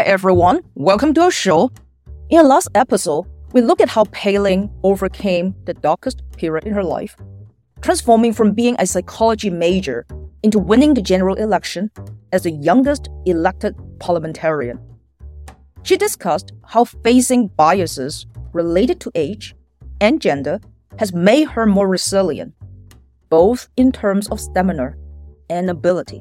everyone. Welcome to our show. In our last episode, we look at how Pei-Ling overcame the darkest period in her life, transforming from being a psychology major into winning the general election as the youngest elected parliamentarian. She discussed how facing biases related to age and gender has made her more resilient, both in terms of stamina and ability.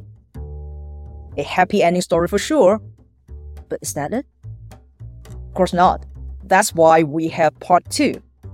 A happy ending story for sure, but is that it? Of course not. That's why we have part 2.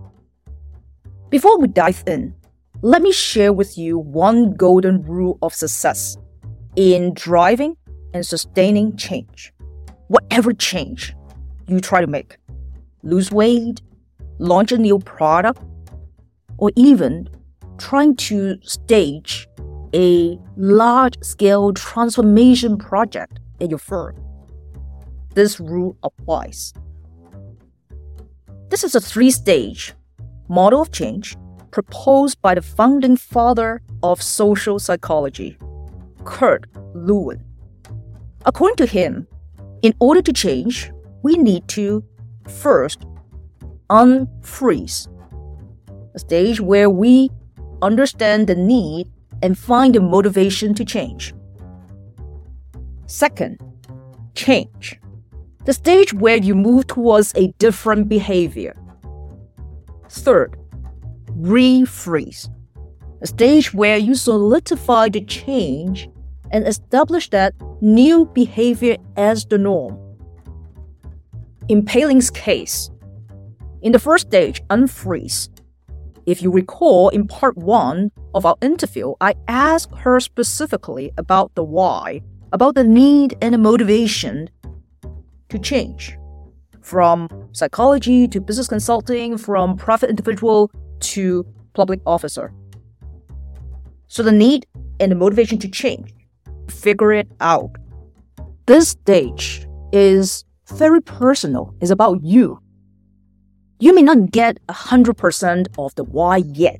Before we dive in, let me share with you one golden rule of success in driving and sustaining change. Whatever change you try to make, lose weight, launch a new product, or even trying to stage a large-scale transformation project at your firm, this rule applies. This is a 3-stage model of change proposed by the founding father of social psychology, Kurt Lewin. According to him, in order to change, we need to first unfreeze, a stage where we understand the need and find the motivation to change. Second, change, the stage where you move towards a different behavior. Third, refreeze, a stage where you solidify the change and establish that new behavior as the norm. In Pei-Ling's case, in the first stage, unfreeze, if you recall in part 1 of our interview, I asked her specifically about the why, about the need and the motivation to change. From psychology to business consulting, from private individual to public officer. So the need and the motivation to change, figure it out. This stage is very personal. It's about you. You may not get 100% of the why yet.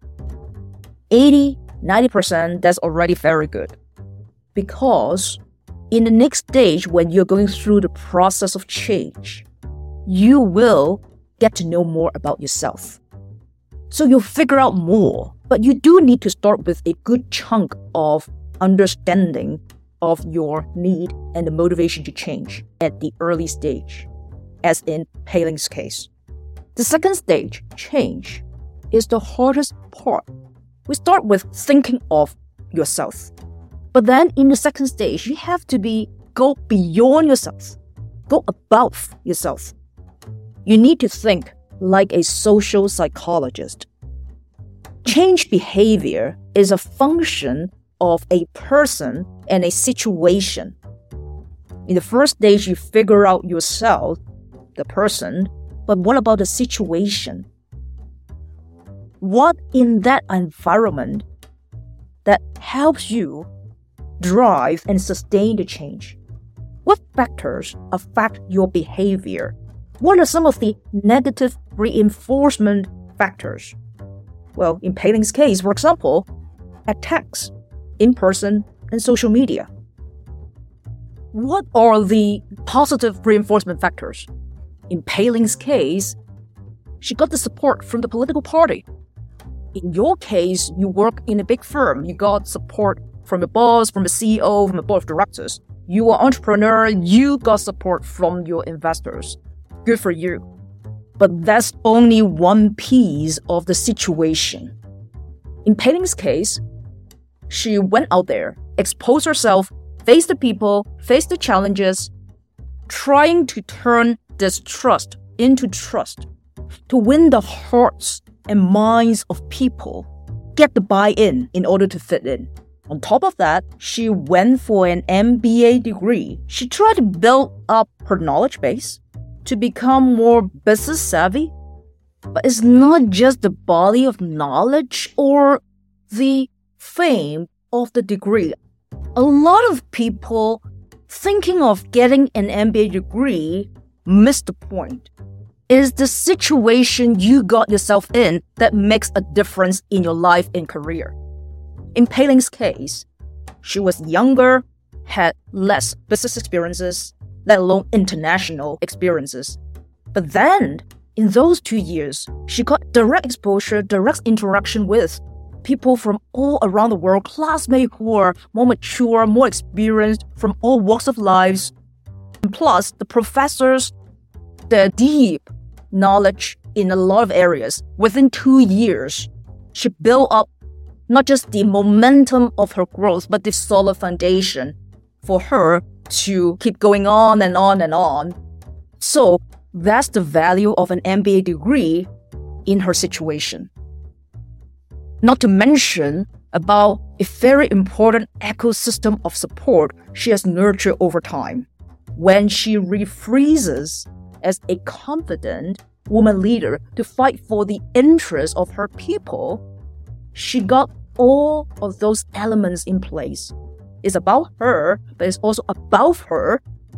80, 90%, that's already very good. Because in the next stage, when you're going through the process of change, you will get to know more about yourself. So you'll figure out more, but you do need to start with a good chunk of understanding of your need and the motivation to change at the early stage, as in Pei-Ling's case. The second stage, change, is the hardest part. We start with thinking of yourself. But then in the second stage, you have to go beyond yourself, go above yourself. You need to think like a social psychologist. Change behavior is a function of a person and a situation. In the first stage, you figure out yourself, the person, but what about the situation? What in that environment that helps you drive and sustain the change? What factors affect your behavior? What are some of the negative reinforcement factors? Well, in Pei-Ling's case, for example, attacks, in-person, and social media. What are the positive reinforcement factors? In Pei-Ling's case, she got the support from the political party. In your case, you work in a big firm. You got support from the boss, from the CEO, from the board of directors. You are an entrepreneur. You got support from your investors. Good for you. But that's only one piece of the situation. In Pei-Ling's case, she went out there, exposed herself, faced the people, faced the challenges, trying to turn distrust into trust, to win the hearts and minds of people, get the buy-in in order to fit in. On top of that, she went for an MBA degree. She tried to build up her knowledge base to become more business savvy. But it's not just the body of knowledge or the fame of the degree. A lot of people thinking of getting an MBA degree miss the point. It's the situation you got yourself in that makes a difference in your life and career. In Pei-Ling's case, she was younger, had less business experiences, let alone international experiences. But then, in those 2 years, she got direct exposure, direct interaction with people from all around the world, classmates who are more mature, more experienced, from all walks of lives. And plus, the professors, the deep knowledge in a lot of areas. Within 2 years, she built up not just the momentum of her growth, but the solid foundation for her to keep going on and on and on. So that's the value of an MBA degree in her situation. Not to mention about a very important ecosystem of support she has nurtured over time. When she refreezes as a confident woman leader to fight for the interests of her people, she got all of those elements in place. It's about her, but it's also above her.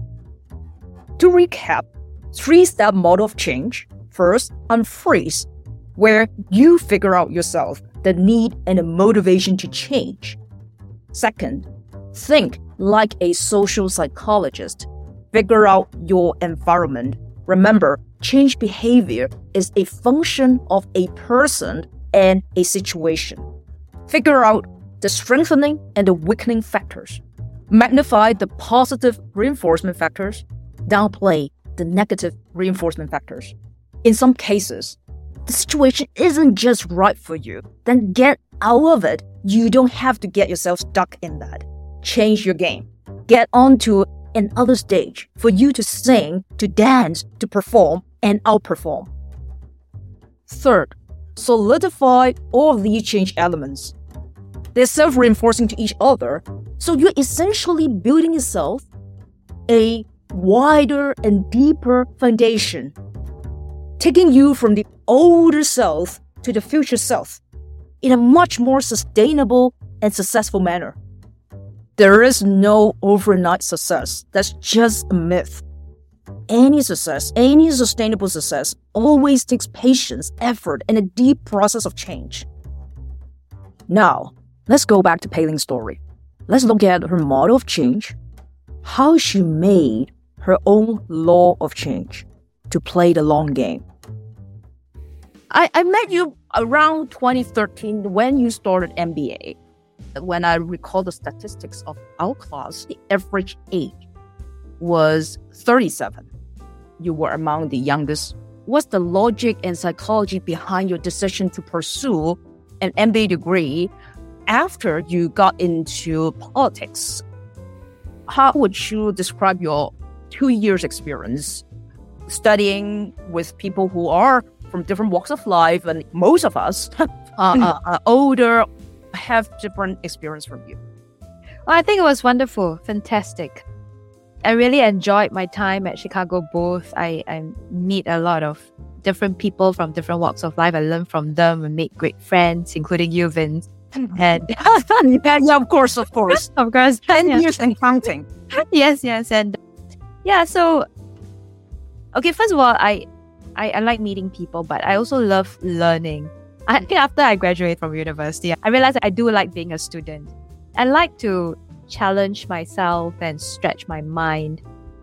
To recap, 3-step model of change. First, unfreeze, where you figure out yourself the need and the motivation to change. Second, think like a social psychologist. Figure out your environment. Remember, change behavior is a function of a person and a situation. Figure out the strengthening and the weakening factors. Magnify the positive reinforcement factors. Downplay the negative reinforcement factors. In some cases, the situation isn't just right for you. Then get out of it. You don't have to get yourself stuck in that. Change your game. Get onto another stage for you to sing, to dance, to perform, and outperform. Third, solidify all of these change elements. They're self-reinforcing to each other, so you're essentially building yourself a wider and deeper foundation, taking you from the older self to the future self in a much more sustainable and successful manner. There is no overnight success. That's just a myth. Any success, any sustainable success, always takes patience, effort, and a deep process of change. Now, let's go back to Pei Ling's story. Let's look at her model of change, how she made her own law of change to play the long game. I met you around 2013 when you started MBA. When I recall the statistics of our class, the average age was 37. You were among the youngest. What's the logic and psychology behind your decision to pursue an MBA degree after you got into politics? How would you describe your 2 years experience studying with people who are from different walks of life, and most of us are older, have different experience from you? Well, I think it was wonderful, fantastic. I really enjoyed my time at Chicago Booth. I meet a lot of different people from different walks of life. I learn from them and make great friends, including you, Vince. And yeah, of course. Of course. 10 years and counting. Yes. And yeah, so, okay, first of all, I like meeting people, but I also love learning. I think after I graduated from university, I realized I do like being a student. I like to challenge myself and stretch my mind.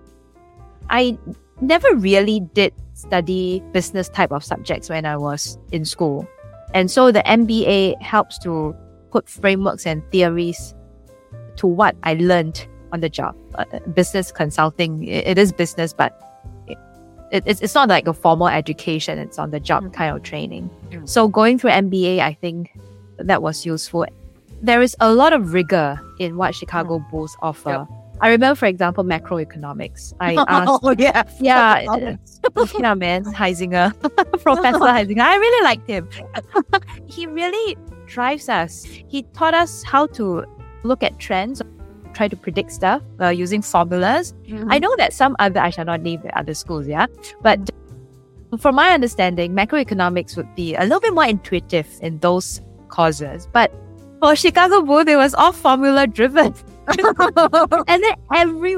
I never really did study business type of subjects when I was in school. And so the MBA helps to put frameworks and theories to what I learned on the job. Business consulting, it is business, but it's not like a formal education. It's on the job kind of training. So going through MBA, I think that was useful. There is a lot of rigor in what Chicago Bulls offer. Yep. I remember, for example, macroeconomics. I asked, yeah, man, Heisinger, Professor Heisinger. I really liked him. He really drives us. He taught us how to look at trends, try to predict stuff using formulas. I know that I shall not name the other schools, but from my understanding, macroeconomics would be a little bit more intuitive in those courses. But for Chicago Booth, it was all formula driven. And then every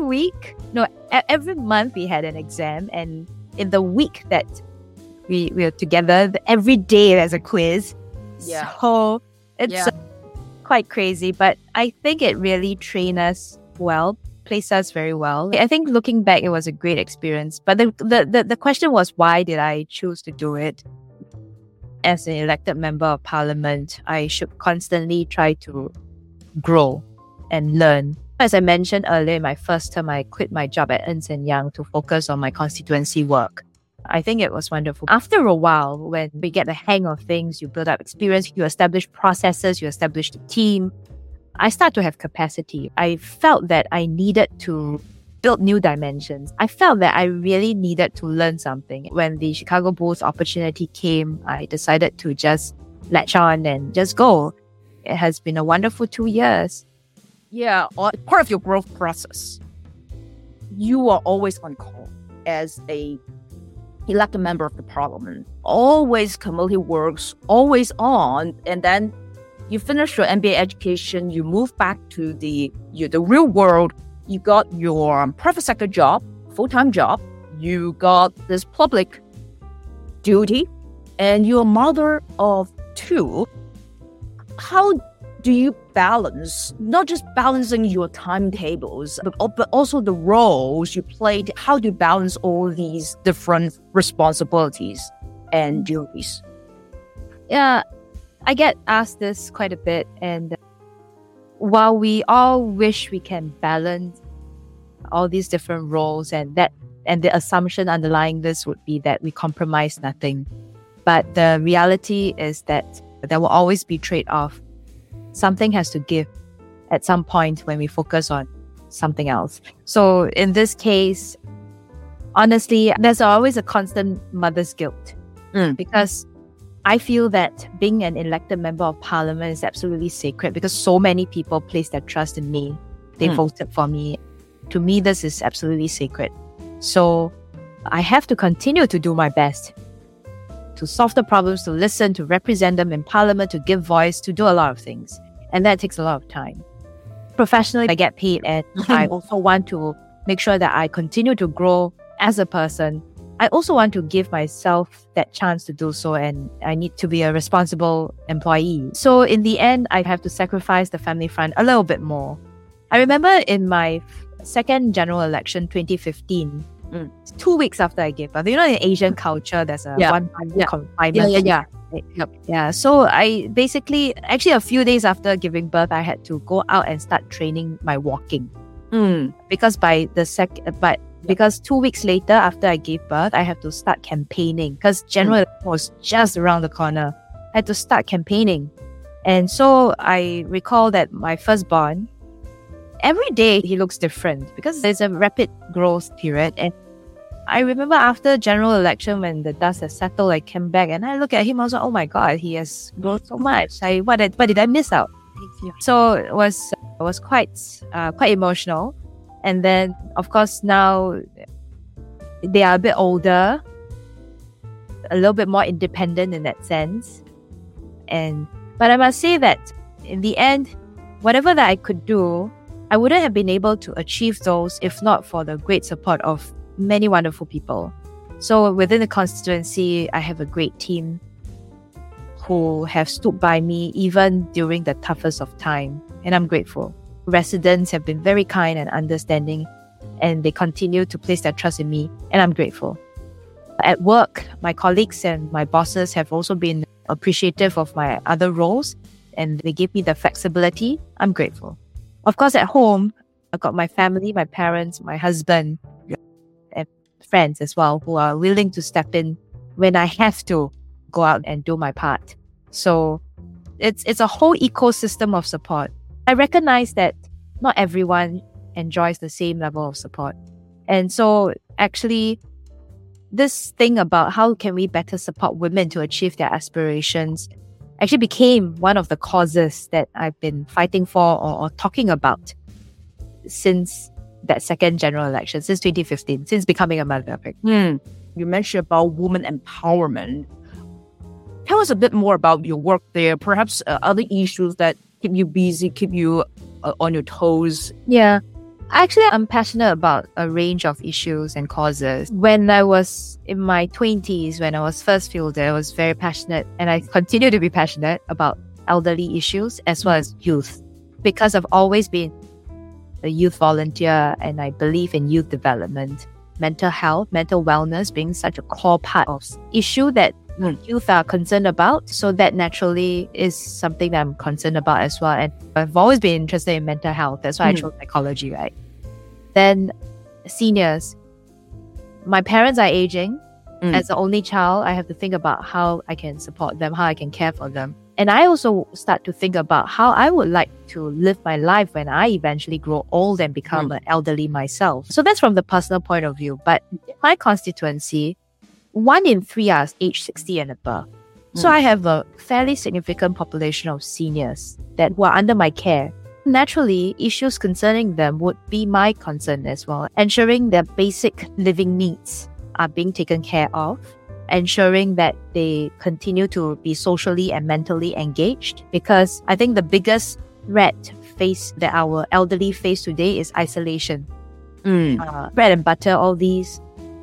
month we had an exam, and in the week that we were together, every day there's a quiz. Yeah. So it's quite crazy, but I think it really trained us well. placed us very well. I think looking back, it was a great experience. But the question was, why did I choose to do it? As an elected member of parliament, I should constantly try to grow and learn. As I mentioned earlier, in my first term, I quit my job at Ernst & Young to focus on my constituency work. I think it was wonderful. After a while, when we get the hang of things, you build up experience, you establish processes, you establish the team, I start to have capacity. I felt that I needed to build new dimensions. I felt that I really needed to learn something. When the Chicago Bulls opportunity came, I decided to just latch on and just go. It has been a wonderful 2 years. Yeah, part of your growth process, you are always on call as a elected member of the parliament. Always community works, always on, and then you finish your MBA education, you move back to the real world. You got your private sector job, full-time job. You got this public duty, and you're a mother of two. How do you balance, not just balancing your timetables, but also the roles you played? How do you balance all these different responsibilities and duties? Yeah, I get asked this quite a bit, and while we all wish we can balance all these different roles, and the assumption underlying this would be that we compromise nothing. But the reality is that there will always be trade-off. Something has to give at some point when we focus on something else. So in this case, honestly, there's always a constant mother's guilt because I feel that being an elected member of parliament is absolutely sacred because so many people place their trust in me. They voted for me. To me, this is absolutely sacred. So I have to continue to do my best to solve the problems, to listen, to represent them in parliament, to give voice, to do a lot of things. And that takes a lot of time. Professionally, I get paid, and I also want to make sure that I continue to grow as a person. I also want to give myself that chance to do so, and I need to be a responsible employee. So in the end, I have to sacrifice the family front a little bit more. I remember in my second general election, 2015, 2 weeks after I gave birth. You know, in Asian culture, there's a 1 month confinement. Yeah. So I basically, actually a few days after giving birth, I had to go out and start training my walking. Because because 2 weeks later after I gave birth, I have to start campaigning because general election was just around the corner. I had to start campaigning. And so I recall that my firstborn, every day he looks different because there's a rapid growth period. And I remember after general election, when the dust has settled, I came back and I look at him. I was like, oh my God, he has grown so much. What did I miss out? So it was quite emotional. And then, of course, now they are a bit older, a little bit more independent in that sense. But I must say that in the end, whatever that I could do, I wouldn't have been able to achieve those if not for the great support of many wonderful people. So within the constituency, I have a great team who have stood by me even during the toughest of time, and I'm grateful. Residents have been very kind and understanding, and they continue to place their trust in me, and I'm grateful. At work, my colleagues and my bosses have also been appreciative of my other roles, and they give me the flexibility. I'm grateful. Of course, at home, I've got my family, my parents, my husband, and friends as well, who are willing to step in when I have to go out and do my part. So it's a whole ecosystem of support. I recognize that not everyone enjoys the same level of support. And so actually, this thing about how can we better support women to achieve their aspirations actually became one of the causes that I've been fighting for or talking about since that second general election, since 2015, since becoming a mother. You mentioned about women empowerment. Tell us a bit more about your work there, perhaps other issues that keep you busy, keep you on your toes. Yeah. Actually, I'm passionate about a range of issues and causes. When I was in my 20s, when I was first fielded, I was very passionate, and I continue to be passionate about elderly issues as well as youth, because I've always been a youth volunteer and I believe in youth development, mental health, mental wellness being such a core part of issue that youth are concerned about. So that naturally is something that I'm concerned about as well. And I've always been interested in mental health. That's why I chose psychology, right? Then seniors. My parents are aging. As the only child, I have to think about how I can support them, how I can care for them. And I also start to think about how I would like to live my life when I eventually grow old and become an elderly myself. So that's from the personal point of view. But in my constituency, 1 in 3 are age 60 and above. So I have a fairly significant population of seniors who are under my care. Naturally, issues concerning them would be my concern as well. Ensuring their basic living needs are being taken care of, ensuring that they continue to be socially and mentally engaged. Because I think the biggest threat that our elderly face today is isolation. Bread and butter, all these.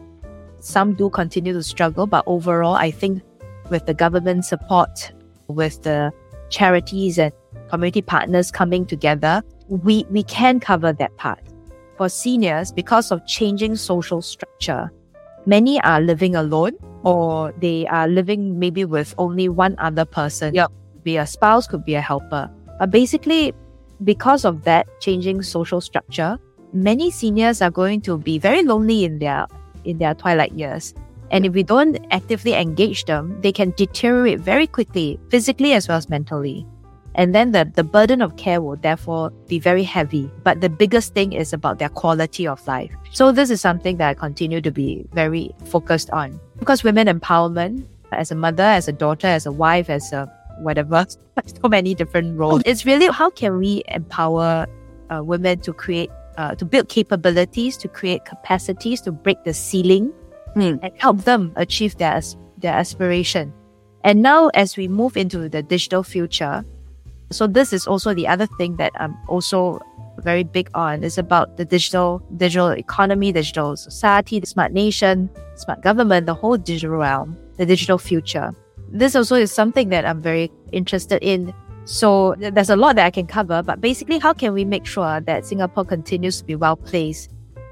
Some do continue to struggle, but overall, I think with the government support, with the charities and community partners coming together, we can cover that part. For seniors, because of changing social structure, many are living alone or they are living maybe with only one other person. Could be a spouse, could be a helper. But basically, because of that changing social structure, many seniors are going to be very lonely in their twilight years. And if we don't actively engage them, they can deteriorate very quickly, physically as well as mentally. And then the burden of care will therefore be very heavy. But the biggest thing is about their quality of life. So this is something that I continue to be very focused on. Because women empowerment, as a mother, as a daughter, as a wife, as a whatever, so many different roles. It's really how can we empower women to create, to build capabilities, to create capacities, to break the ceiling and help them achieve their aspiration. And now as we move into the digital future, so this is also the other thing that I'm also very big on, is about the digital economy, digital society, the smart nation, smart government, the whole digital realm, the digital future. This also is something that I'm very interested in. So there's a lot that I can cover, but basically how can we make sure that Singapore continues to be well placed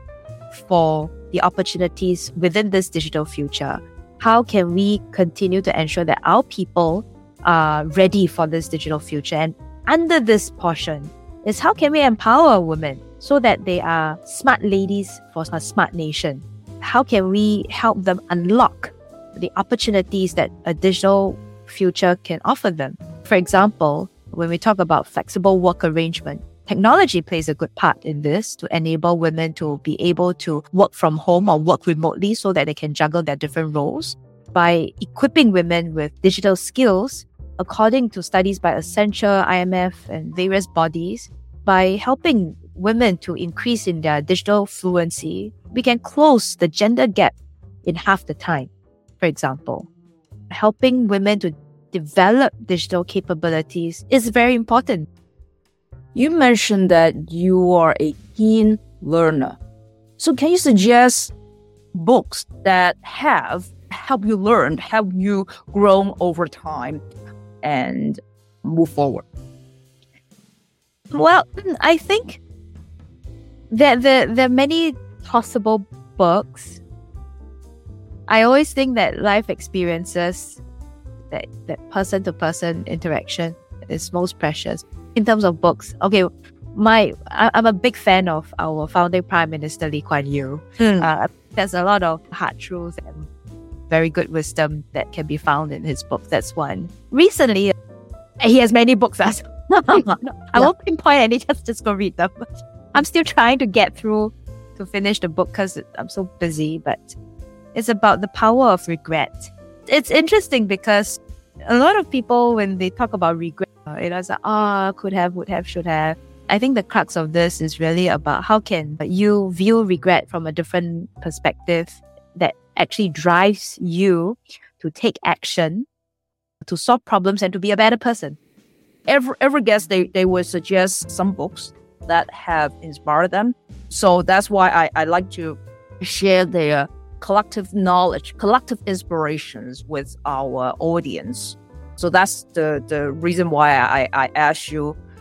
for the opportunities within this digital future? How can we continue to ensure that our people are ready for this digital future? And under this portion is how can we empower women so that they are smart ladies for a smart nation? How can we help them unlock the opportunities that a digital future can offer them? For example, when we talk about flexible work arrangement, technology plays a good part in this to enable women to be able to work from home or work remotely so that they can juggle their different roles. By equipping women with digital skills, according to studies by Accenture, IMF, and various bodies, by helping women to increase in their digital fluency, we can close the gender gap in half the time. For example, helping women to develop digital capabilities is very important. You mentioned that you are a keen learner. So can you suggest books that have helped you learn, help you grow over time and move forward? Well, I think that there are many possible books. I always think that life experiences, that person-to-person interaction is most precious. In terms of books, okay, I'm a big fan of our founding Prime Minister Lee Kuan Yew. There's a lot of hard truths and very good wisdom that can be found in his book. That's one. Recently, he has many books. I won't pinpoint any, just go read them. I'm still trying to get through to finish the book because I'm so busy, but it's about the power of regret. It's interesting because a lot of people, when they talk about regret, it's like, could have, would have, should have. I think the crux of this is really about how can you view regret from a different perspective that actually drives you to take action, to solve problems, and to be a better person. Every guest, they will suggest some books that have inspired them. So that's why I like to share their collective knowledge, collective inspirations with our audience. So that's the reason why I asked you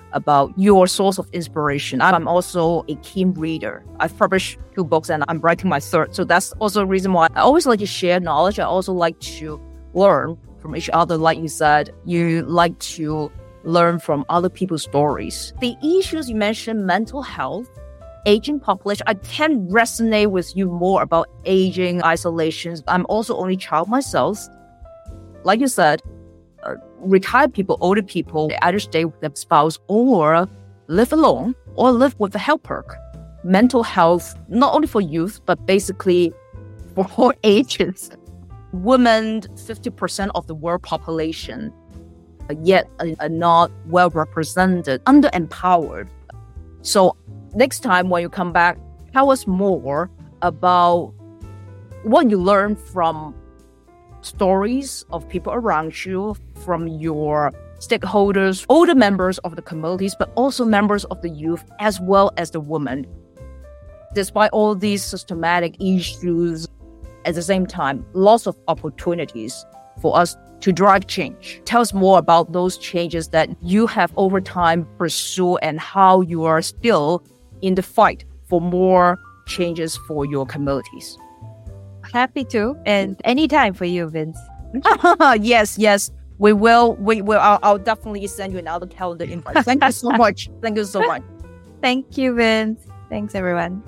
about your source of inspiration. I'm also a keen reader. I've published 2 books and I'm writing my 3rd. So that's also a reason why I always like to share knowledge. I also like to learn from each other. Like you said, you like to learn from other people's stories. The issues you mentioned, mental health, aging population, I can resonate with you more about aging, isolations. I'm also only child myself. Like you said, retired people, older people, they either stay with their spouse or live alone or live with a helper. Mental health, not only for youth, but basically for all ages. Women, 50% of the world population, yet are not well represented, underempowered. So next time when you come back, tell us more about what you learned from stories of people around you, from your stakeholders, older members of the communities, but also members of the youth, as well as the women. Despite all these systematic issues, at the same time, lots of opportunities for us to drive change. Tell us more about those changes that you have over time pursued and how you are still in the fight for more changes for your communities. Happy to, and anytime for you, Vince. Yes, we will. I'll definitely send you another calendar invite. Thank you so much. Thank you so much. Thank you, Vince. Thanks, everyone.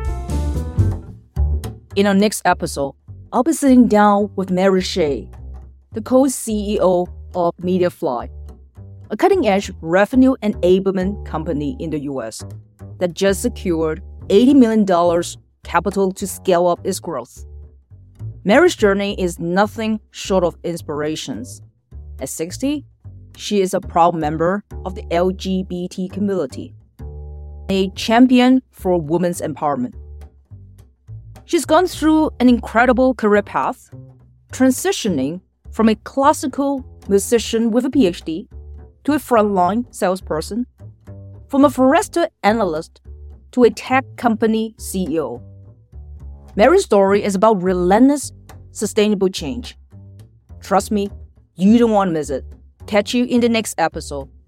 In our next episode, I'll be sitting down with Mary Shea, the co-CEO of MediaFly, a cutting-edge revenue enablement company in the US that just secured $80 million capital to scale up its growth. Mary's journey is nothing short of inspirations. At 60, she is a proud member of the LGBT community, a champion for women's empowerment. She's gone through an incredible career path, transitioning from a classical musician with a PhD to a frontline salesperson, from a Forrester analyst to a tech company CEO. Mary's story is about relentless, sustainable change. Trust me, you don't want to miss it. Catch you in the next episode.